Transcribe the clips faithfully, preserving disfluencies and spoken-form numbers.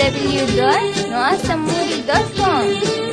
w دوت نوع سموري دوت كوم.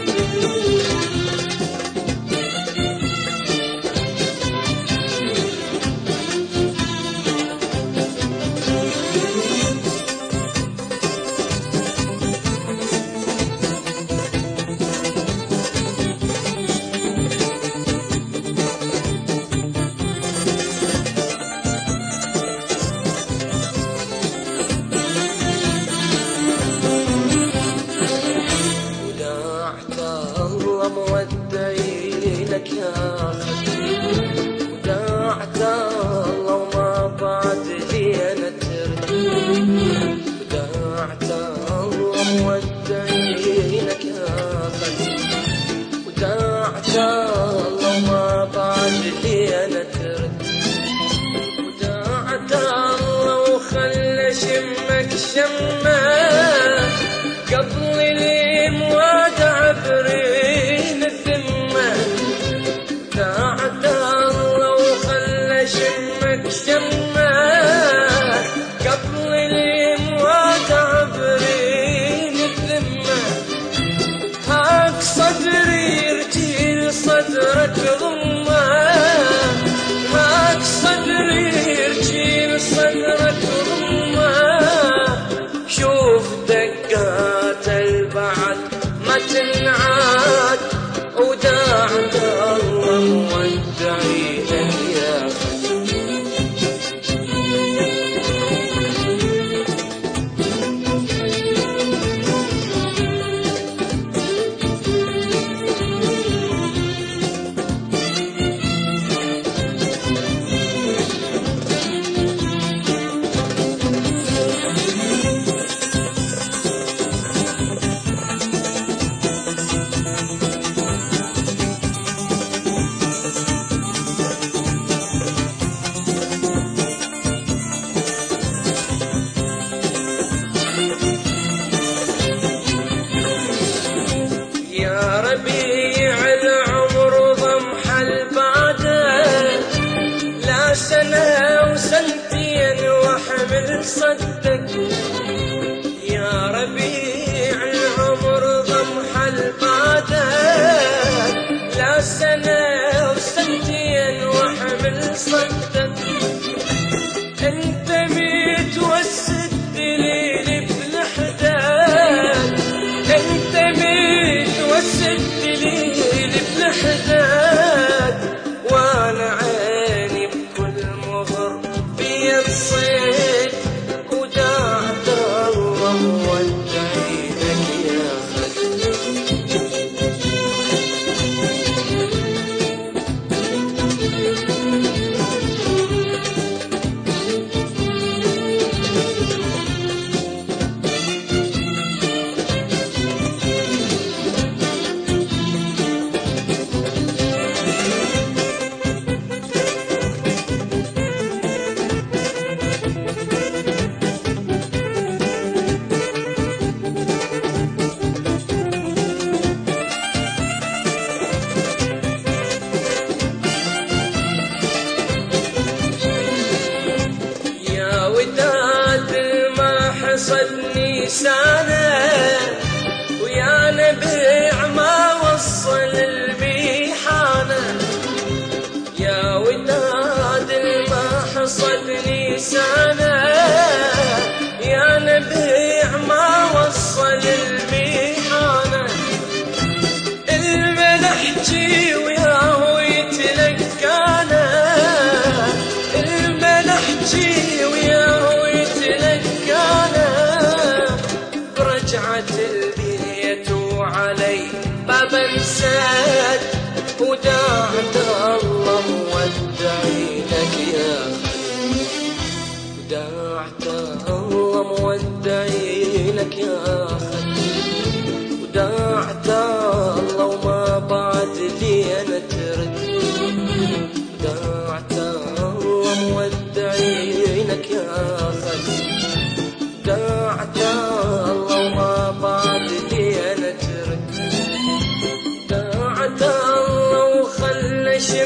مودعي لك يا خليل، وداعت الله وما بعد لي أنا ترد، وداعت الله مودعي لك يا خليل، وداعت الله وما بعد لي أنا ترد، وداعت الله وخلى شمك شمه قبل لي موادع بريد الذمة، داعت الله وخلى شمك شمه قبل لي موادع بريد الذمة، هاك صدري يرجي صدرك ضمه، هاك صدري يرجي صدرك ضمه، شوف دقات البعد ما تنعاد، وداعت الله مودعي لك يا ربيع العمر ضمح البعده، لا سنة وسنتين واحمل صدك، يا ربيع العمر ضمح البعده، لا سنة وسنتين واحمل صدك، انت ميت والسد ليلي بلحدك، انت ميت والسد ليلي بلحدك، وانا عيني بكل مغر في الصيد، وداعت الله مودعي لك يا خليل. وداد ما حصدني سنة، ويا نبيع ما وصل الميحانة، يا وداد ما حصدني سنة، يا نبيع ما وصل الميحانة، الملحجي وياه يتلقانا، الملحجي وياه يتلقانا، برجعة البيت وعلي باب انسد، وداعت الله مودعي لك يا خليل، وداعت الله مودعي لك يا خليل، وداعت الله وما بعد لي انا ترد، وداعت الله مودعي لك يا خليل، وداعت الله وما بعد لي انا ترد، وداعت الله وخلى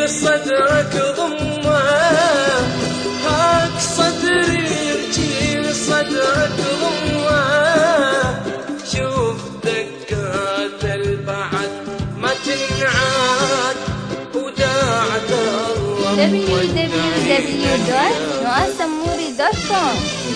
صدرك ضمه، هاك صدري يرجي صدرك ضمه، شوف دقات البعد ما تنعاد وداعة الله دبليو دبليو دبليو دوت نواف سموري دوت كوم